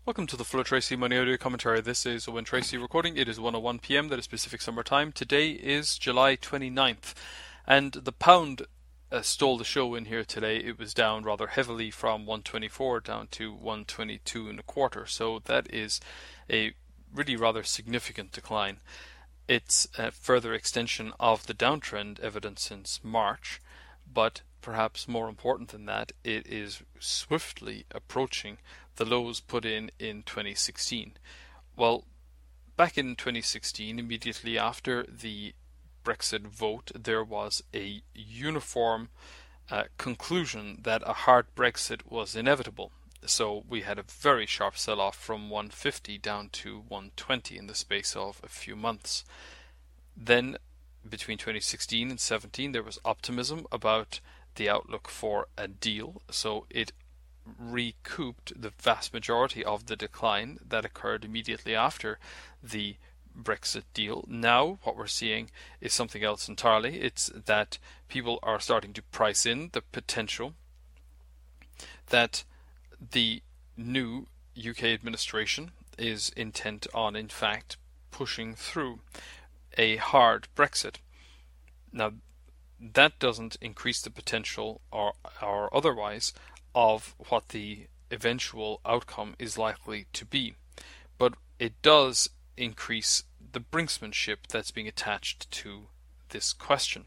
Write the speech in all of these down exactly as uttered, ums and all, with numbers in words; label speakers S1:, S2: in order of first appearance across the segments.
S1: Welcome to the Flow Tracy Money Audio Commentary. This is Owen Tracy recording. It is one oh one p m. That is Pacific Summer Time. Today is July twenty-ninth, and the pound uh, stole the show in here today. It was down rather heavily from one twenty-four down to one twenty-two and a quarter. So that is a really rather significant decline. It's a further extension of the downtrend evident since March, but perhaps more important than that, it is swiftly approaching the lows put in in twenty sixteen. Well, back in twenty sixteen, immediately after the Brexit vote, there was a uniform uh, conclusion that a hard Brexit was inevitable. So we had a very sharp sell-off from one fifty down to one twenty in the space of a few months. Then, between twenty sixteen and seventeen, there was optimism about the outlook for a deal, so it recouped the vast majority of the decline that occurred immediately after the Brexit deal. Now what we're seeing is something else entirely. It's that people are starting to price in the potential that the new U K administration is intent on, in fact, pushing through a hard Brexit. Now, that doesn't increase the potential or, or otherwise of what the eventual outcome is likely to be, but it does increase the brinksmanship that's being attached to this question.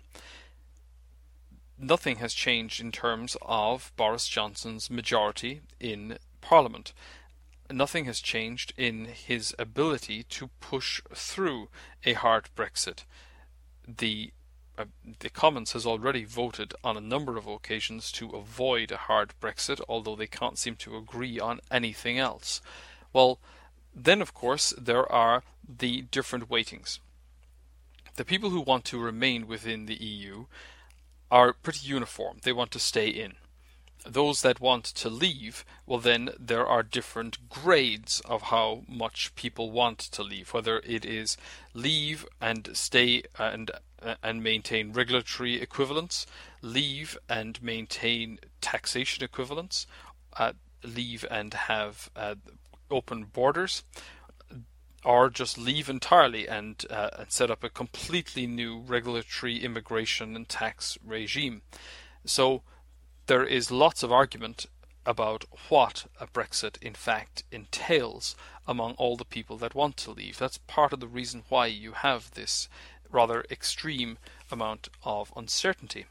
S1: Nothing has changed in terms of Boris Johnson's majority in Parliament. Nothing has changed in his ability to push through a hard Brexit. The uh, the Commons has already voted on a number of occasions to avoid a hard Brexit, although they can't seem to agree on anything else. Well, then of course there are the different weightings. The people who want to remain within the E U are pretty uniform. They want to stay in. Those that want to leave, well then there are different grades of how much people want to leave, whether it is leave and stay and and maintain regulatory equivalence, leave and maintain taxation equivalence, uh, leave and have uh, open borders, or just leave entirely and, uh, and set up a completely new regulatory immigration and tax regime. So there is lots of argument about what a Brexit in fact entails among all the people that want to leave. That's part of the reason why you have this rather extreme amount of uncertainty.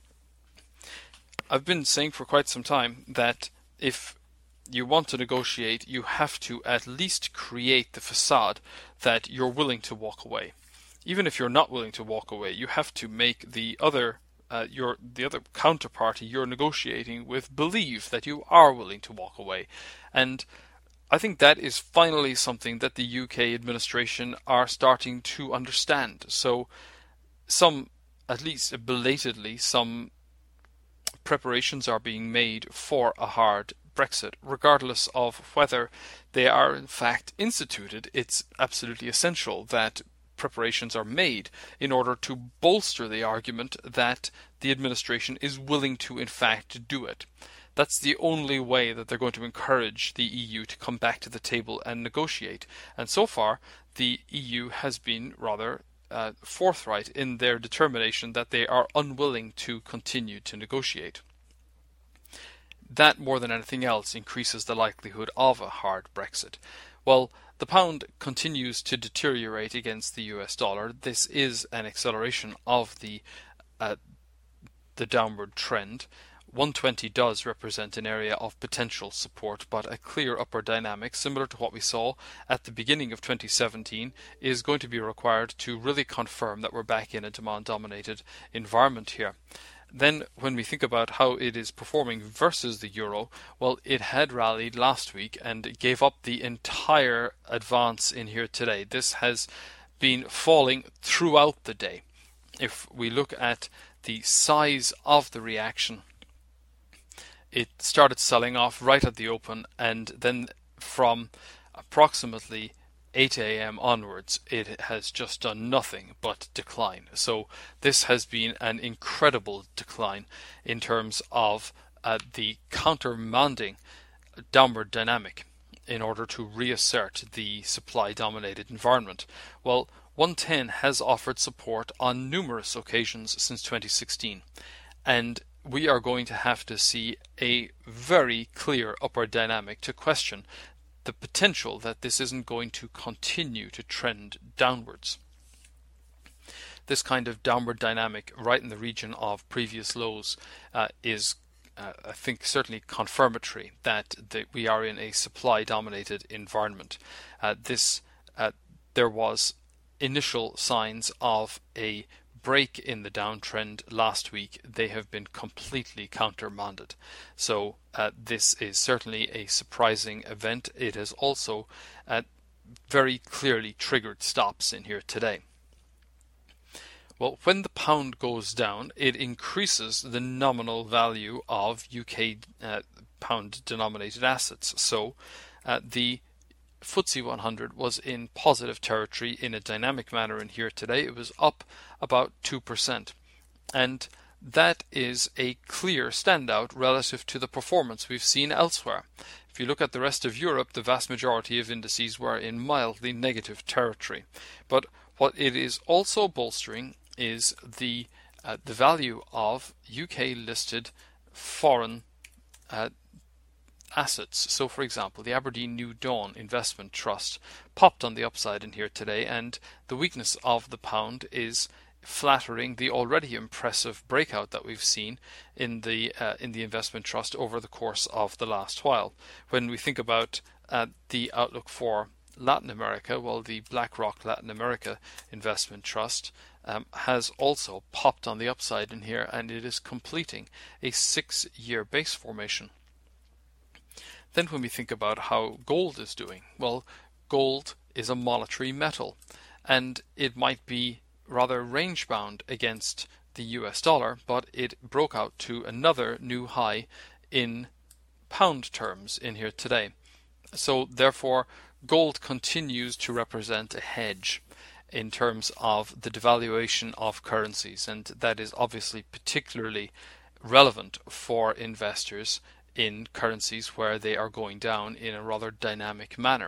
S1: I've been saying for quite some time that if you want to negotiate, you have to at least create the facade that you're willing to walk away. Even if you're not willing to walk away, you have to make the other Uh, your the other counterparty you're negotiating with believe that you are willing to walk away. And I think that is finally something that the U K administration are starting to understand. So some, at least belatedly, some preparations are being made for a hard Brexit. Regardless of whether they are in fact instituted, it's absolutely essential that preparations are made in order to bolster the argument that the administration is willing to in fact do it. That's the only way that they're going to encourage the E U to come back to the table and negotiate. And so far, the E U has been rather uh, forthright in their determination that they are unwilling to continue to negotiate. That, more than anything else, increases the likelihood of a hard Brexit. Well, the pound continues to deteriorate against the U S dollar. This is an acceleration of the uh, the downward trend. one twenty does represent an area of potential support, but a clear upward dynamic, similar to what we saw at the beginning of twenty seventeen, is going to be required to really confirm that we're back in a demand-dominated environment here. Then, when we think about how it is performing versus the euro, well, it had rallied last week and gave up the entire advance in here today. This has been falling throughout the day. If we look at the size of the reaction, it started selling off right at the open, and then from approximately eight a m onwards, it has just done nothing but decline. So this has been an incredible decline in terms of uh, the countermanding downward dynamic. in order to reassert the supply-dominated environment? Well, one ten has offered support on numerous occasions since twenty sixteen, and we are going to have to see a very clear upward dynamic to question the potential that this isn't going to continue to trend downwards. This kind of downward dynamic right in the region of previous lows uh, is Uh, I think certainly confirmatory that the, we are in a supply-dominated environment. Uh, this uh, there was initial signs of a break in the downtrend last week. They have been completely countermanded. So uh, this is certainly a surprising event. It has also uh, very clearly triggered stops in here today. Well, when the pound goes down, it increases the nominal value of U K uh, pound-denominated assets. So uh, the F T S E one hundred was in positive territory in a dynamic manner in here today. It was up about two percent. And that is a clear standout relative to the performance we've seen elsewhere. If you look at the rest of Europe, the vast majority of indices were in mildly negative territory. But what it is also bolstering is the uh, the value of U K listed foreign uh, assets. So, for example, the Aberdeen New Dawn Investment Trust popped on the upside in here today, and the weakness of the pound is flattering the already impressive breakout that we've seen in the uh, in the investment trust over the course of the last while. When we think about uh, the outlook for Latin America, well, the BlackRock Latin America Investment Trust um, has also popped on the upside in here, and it is completing a six-year base formation. Then when we think about how gold is doing, well, gold is a monetary metal, and it might be rather range-bound against the U S dollar, but it broke out to another new high in pound terms in here today. So therefore, gold continues to represent a hedge in terms of the devaluation of currencies, and that is obviously particularly relevant for investors in currencies where they are going down in a rather dynamic manner.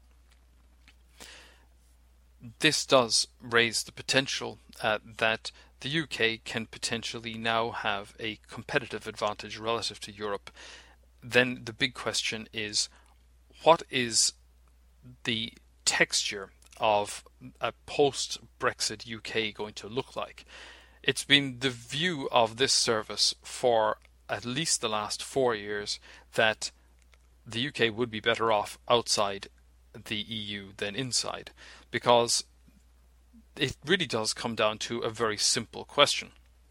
S1: This does raise the potential uh, that the U K can potentially now have a competitive advantage relative to Europe. Then the big question is, what is the texture of a post-Brexit U K going to look like? It's been the view of this service for at least the last four years that the U K would be better off outside the E U than inside, because it really does come down to a very simple question.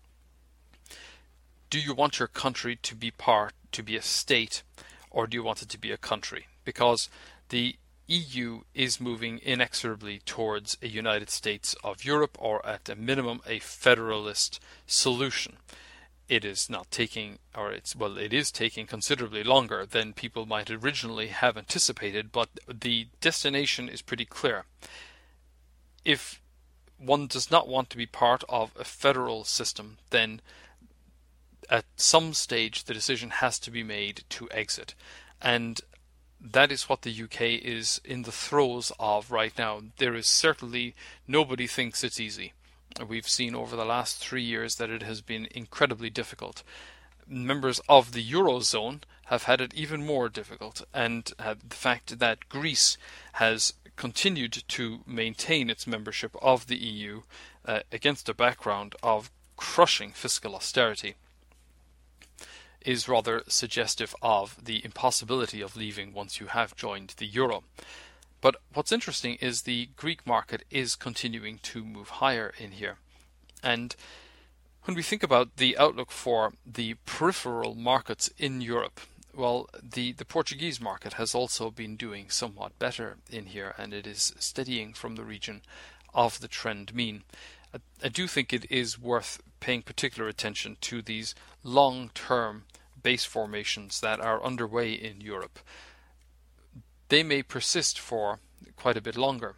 S1: Do you want your country to be part, to be a state, or do you want it to be a country? Because the E U is moving inexorably towards a United States of Europe, or at a minimum a federalist solution. It is not taking, or it's, well, it is taking considerably longer than people might originally have anticipated, but the destination is pretty clear. If one does not want to be part of a federal system, then at some stage the decision has to be made to exit. And that is what the U K is in the throes of right now. There is certainly, nobody thinks it's easy. We've seen over the last three years that it has been incredibly difficult. Members of the Eurozone have had it even more difficult, and uh, the fact that Greece has continued to maintain its membership of the E U uh, against a background of crushing fiscal austerity is rather suggestive of the impossibility of leaving once you have joined the euro. But what's interesting is the Greek market is continuing to move higher in here. And when we think about the outlook for the peripheral markets in Europe, well, the, the Portuguese market has also been doing somewhat better in here, and it is steadying from the region of the trend mean. I, I do think it is worth paying particular attention to these long-term base formations that are underway in Europe. They may persist for quite a bit longer,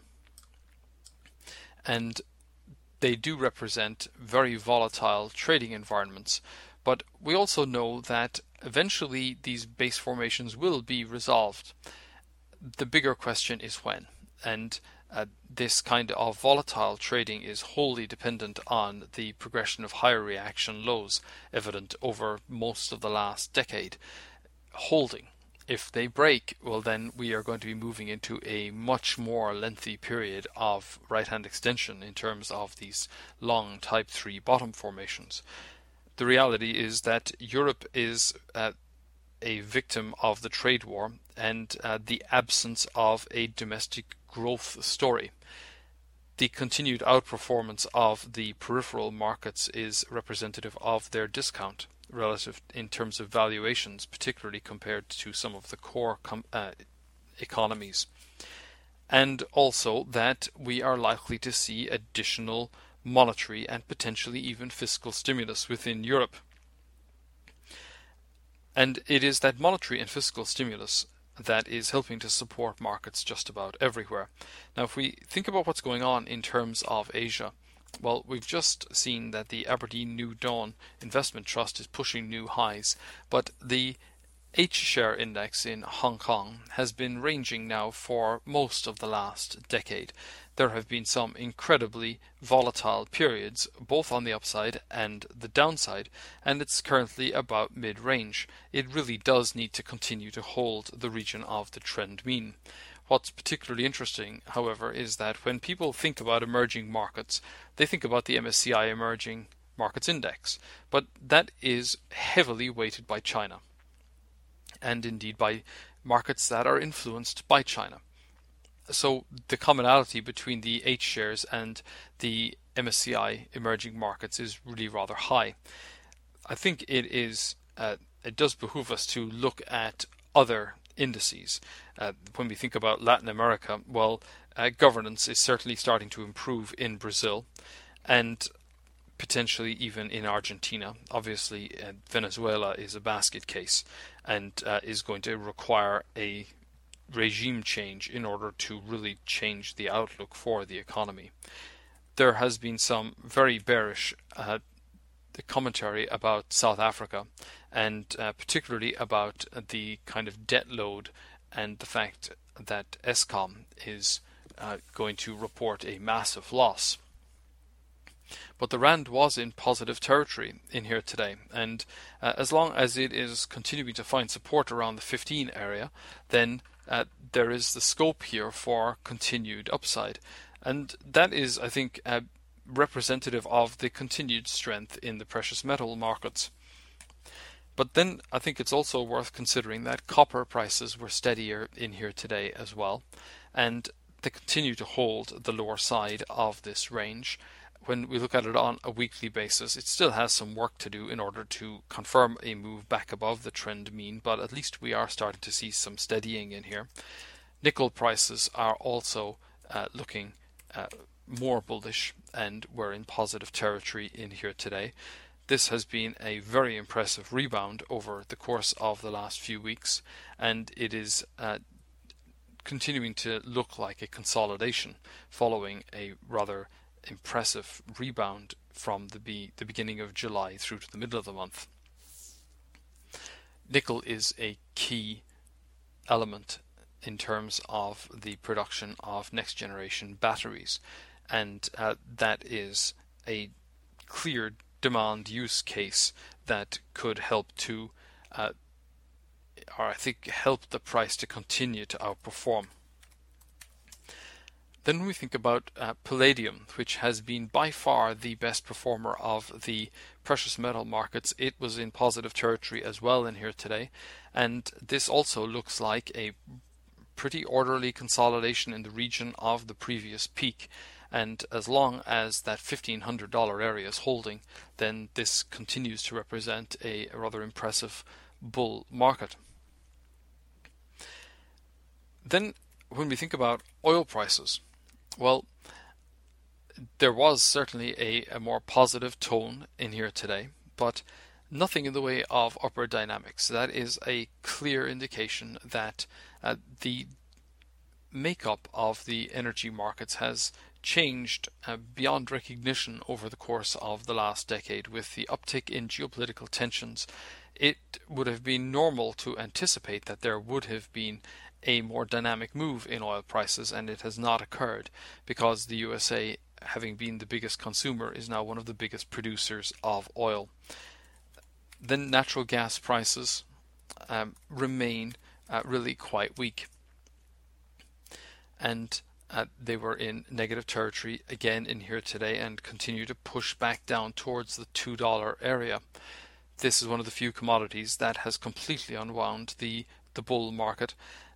S1: and they do represent very volatile trading environments. But we also know that eventually these base formations will be resolved. The bigger question is when, and uh, this kind of volatile trading is wholly dependent on the progression of higher reaction lows evident over most of the last decade holding. If they break, well, then we are going to be moving into a much more lengthy period of right-hand extension in terms of these long type three bottom formations. The reality is that Europe is uh, a victim of the trade war and uh, the absence of a domestic growth story. The continued outperformance of the peripheral markets is representative of their discount relative in terms of valuations, particularly compared to some of the core com- uh, economies. And also that we are likely to see additional monetary and potentially even fiscal stimulus within Europe. And it is that monetary and fiscal stimulus that is helping to support markets just about everywhere. Now, if we think about what's going on in terms of Asia, well, we've just seen that the Aberdeen New Dawn Investment Trust is pushing new highs, but the H-share index in Hong Kong has been ranging now for most of the last decade. There have been some incredibly volatile periods, both on the upside and the downside, and it's currently about mid-range. It really does need to continue to hold the region of the trend mean. What's particularly interesting, however, is that when people think about emerging markets, they think about the M S C I Emerging Markets Index, but that is heavily weighted by China, and indeed by markets that are influenced by China. So the commonality between the H shares and the M S C I emerging markets is really rather high. I think it is uh, it does behoove us to look at other indices. Uh, when we think about Latin America, well, uh, governance is certainly starting to improve in Brazil and potentially even in Argentina. Obviously, uh, Venezuela is a basket case and uh, is going to require a regime change in order to really change the outlook for the economy. There has been some very bearish uh, commentary about South Africa, and uh, particularly about the kind of debt load and the fact that Eskom is uh, going to report a massive loss. But the rand was in positive territory in here today, and uh, as long as it is continuing to find support around the fifteen area, then uh, there is the scope here for continued upside. And that is, I think, uh, representative of the continued strength in the precious metal markets. But then I think it's also worth considering that copper prices were steadier in here today as well, and they continue to hold the lower side of this range. When we look at it on a weekly basis, it still has some work to do in order to confirm a move back above the trend mean, but at least we are starting to see some steadying in here. Nickel prices are also uh, looking uh, more bullish, and we're in positive territory in here today. This has been a very impressive rebound over the course of the last few weeks, and it is uh, continuing to look like a consolidation following a rather impressive rebound from the, be- the beginning of July through to the middle of the month. Nickel is a key element in terms of the production of next generation batteries, and uh, that is a clear demand use case that could help to uh, or I think help the price to continue to outperform. Then we think about uh, palladium, which has been by far the best performer of the precious metal markets. It was in positive territory as well in here today, and this also looks like a pretty orderly consolidation in the region of the previous peak. And as long as that fifteen hundred dollars area is holding, then this continues to represent a, a rather impressive bull market. Then when we think about oil prices, well, there was certainly a, a more positive tone in here today, but nothing in the way of upward dynamics. That is a clear indication that uh, the makeup of the energy markets has changed uh, beyond recognition over the course of the last decade. With the uptick in geopolitical tensions, it would have been normal to anticipate that there would have been a more dynamic move in oil prices, and it has not occurred because the U S A, having been the biggest consumer, is now one of the biggest producers of oil. Then natural gas prices um, remain uh, really quite weak, and uh, they were in negative territory again in here today and continue to push back down towards the two dollar area. This is one of the few commodities that has completely unwound the, the bull market.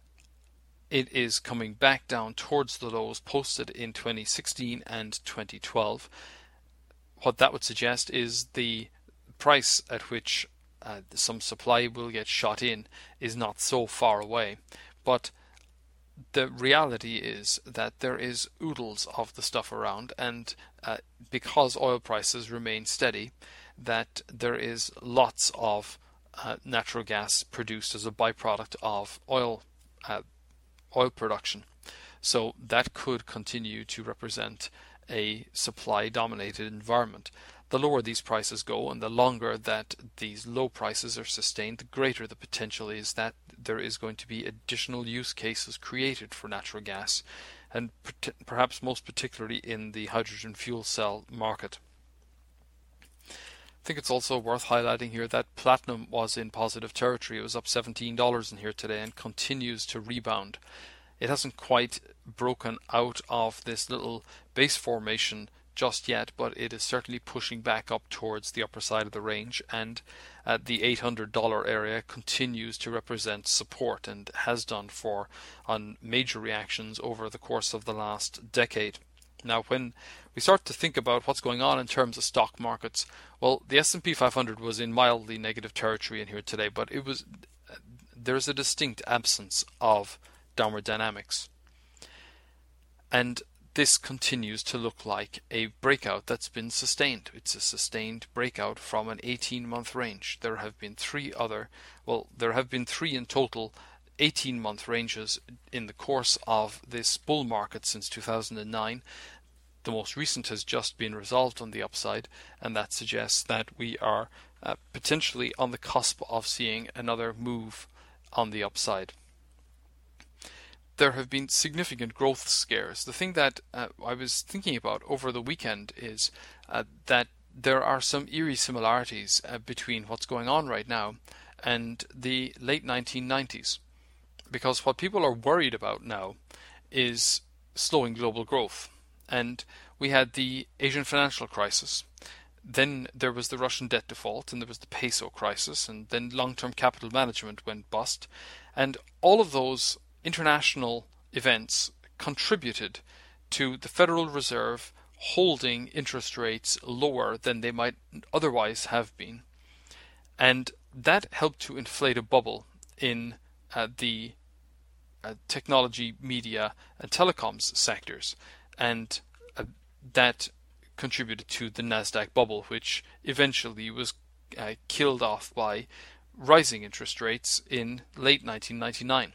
S1: It is coming back down towards the lows posted in twenty sixteen and twenty twelve. What that would suggest is the price at which uh, some supply will get shot in is not so far away. But the reality is that there is oodles of the stuff around, and uh, because oil prices remain steady, that there is lots of uh, natural gas produced as a byproduct of oil uh, oil production. So that could continue to represent a supply-dominated environment. The lower these prices go and the longer that these low prices are sustained, the greater the potential is that there is going to be additional use cases created for natural gas, and perhaps most particularly in the hydrogen fuel cell market. I think it's also worth highlighting here that platinum was in positive territory. It was up seventeen dollars in here today and continues to rebound. It hasn't quite broken out of this little base formation just yet, but it is certainly pushing back up towards the upper side of the range, and uh, the eight hundred dollar area continues to represent support and has done for on major reactions over the course of the last decade. Now, when we start to think about what's going on in terms of stock markets, well, the S and P five hundred was in mildly negative territory in here today, but it was there's a distinct absence of downward dynamics. And this continues to look like a breakout that's been sustained. It's a sustained breakout from an eighteen-month range. There have been three other, well, there have been three in total eighteen-month ranges in the course of this bull market since two thousand nine. The most recent has just been resolved on the upside, and that suggests that we are uh, potentially on the cusp of seeing another move on the upside. There have been significant growth scares. The thing that uh, I was thinking about over the weekend is uh, that there are some eerie similarities uh, between what's going on right now and the late nineteen nineties. Because what people are worried about now is slowing global growth. And we had the Asian financial crisis. Then there was the Russian debt default, and there was the peso crisis, and then long-term capital management went bust. And all of those international events contributed to the Federal Reserve holding interest rates lower than they might otherwise have been. And that helped to inflate a bubble in uh, the uh, technology, media, and telecoms sectors. And uh, that contributed to the Nasdaq bubble, which eventually was uh, killed off by rising interest rates in late nineteen ninety-nine.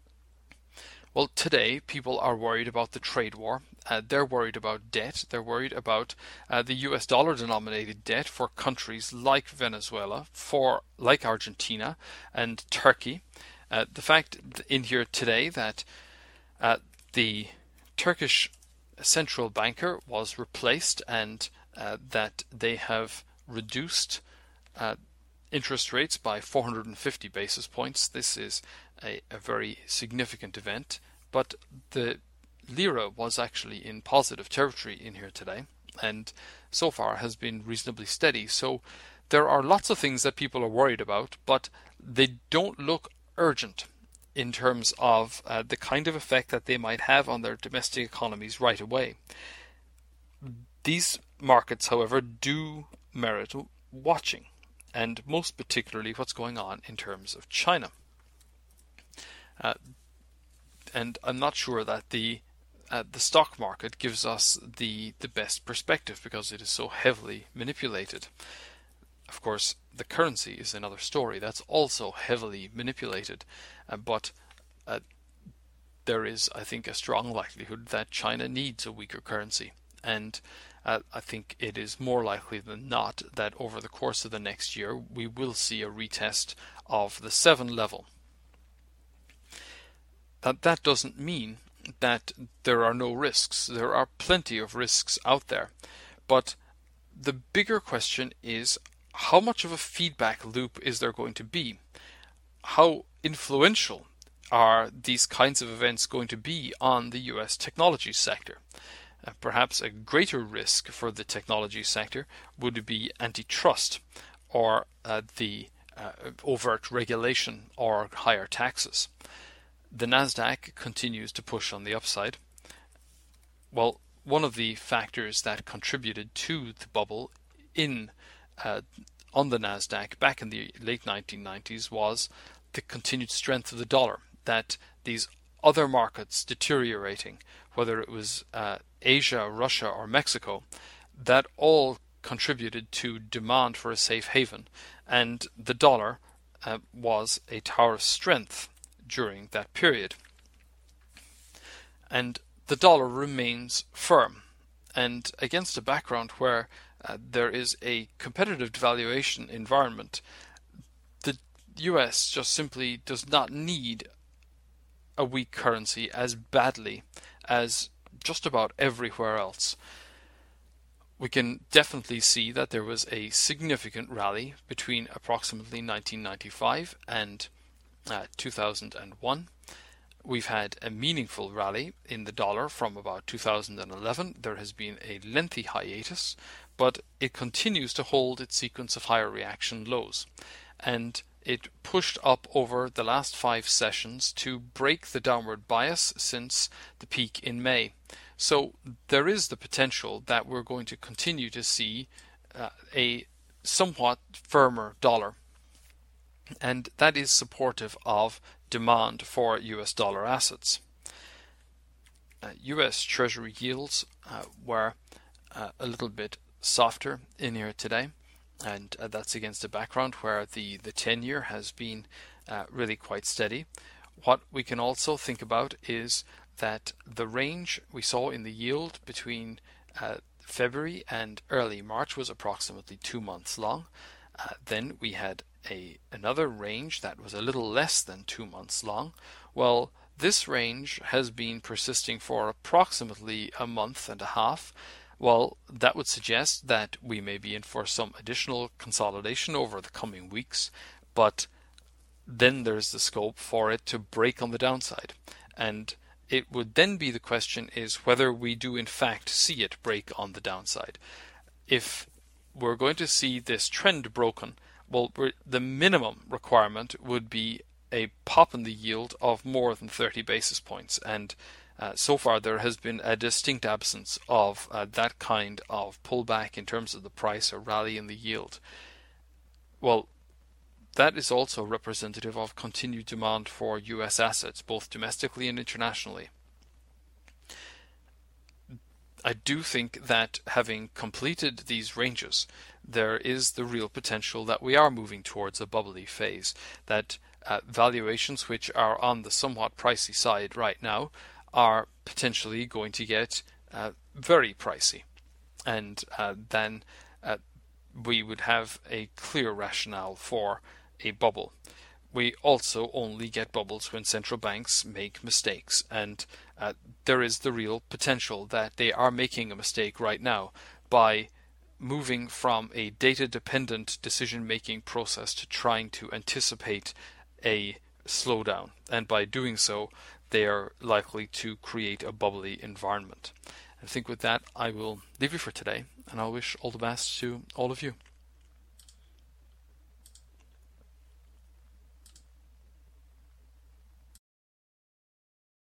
S1: Well, today people are worried about the trade war. Uh, they're worried about debt. They're worried about uh, the U S dollar denominated debt for countries like Venezuela, for like Argentina and Turkey. Uh, the fact in here today that uh, the Turkish central banker was replaced, and uh, that they have reduced uh, interest rates by four hundred fifty basis points. This is a, a very significant event, but the lira was actually in positive territory in here today, and so far has been reasonably steady. So there are lots of things that people are worried about, but they don't look urgent in terms of uh, the kind of effect that they might have on their domestic economies right away. These markets, however, do merit watching, and most particularly what's going on in terms of China. Uh, and I'm not sure that the uh, the stock market gives us the, the best perspective because it is so heavily manipulated. Of course, the currency is another story that's also heavily manipulated, uh, but uh, there is, I think, a strong likelihood that China needs a weaker currency, and uh, I think it is more likely than not that over the course of the next year we will see a retest of the seven level. Uh, that doesn't mean that there are no risks. There are plenty of risks out there. But the bigger question is, how much of a feedback loop is there going to be? How influential are these kinds of events going to be on the U S technology sector? Uh, perhaps a greater risk for the technology sector would be antitrust, or uh, the uh, overt regulation or higher taxes. The Nasdaq continues to push on the upside. Well, one of the factors that contributed to the bubble in uh, on the Nasdaq back in the late nineteen nineties was the continued strength of the dollar, that these other markets deteriorating, whether it was uh, Asia, Russia, or Mexico, that all contributed to demand for a safe haven, and the dollar uh, was a tower of strength during that period. And the dollar remains firm, and against a background where uh, there is a competitive devaluation environment, the U S just simply does not need a weak currency as badly as just about everywhere else. We can definitely see that there was a significant rally between approximately nineteen ninety-five and uh, two thousand one. We've had a meaningful rally in the dollar from about two thousand eleven. There has been a lengthy hiatus, but it continues to hold its sequence of higher reaction lows. And it pushed up over the last five sessions to break the downward bias since the peak in May. So there is the potential that we're going to continue to see uh, a somewhat firmer dollar. And that is supportive of demand for U S dollar assets. Uh, U S Treasury yields uh, were uh, a little bit softer in here today, and uh, that's against a background where the, the ten-year has been uh, really quite steady. What we can also think about is that the range we saw in the yield between uh, February and early March was approximately two months long. Uh, then we had a another range that was a little less than two months long. Well, this range has been persisting for approximately a month and a half. Well, that would suggest that we may be in for some additional consolidation over the coming weeks, but then there's the scope for it to break on the downside. And it would then be the question is whether we do in fact see it break on the downside. If we're going to see this trend broken, well, the minimum requirement would be a pop in the yield of more than thirty basis points, and uh, so far there has been a distinct absence of uh, that kind of pullback in terms of the price or rally in the yield. Well, that is also representative of continued demand for U S assets, both domestically and internationally. I do think that having completed these ranges, there is the real potential that we are moving towards a bubbly phase, that uh, valuations which are on the somewhat pricey side right now are potentially going to get uh, very pricey. And uh, then uh, we would have a clear rationale for a bubble. We also only get bubbles when central banks make mistakes, and uh, there is the real potential that they are making a mistake right now by moving from a data-dependent decision-making process to trying to anticipate a slowdown, and by doing so they are likely to create a bubbly environment. I think with that I will leave you for today, and I'll wish all the best to all of you.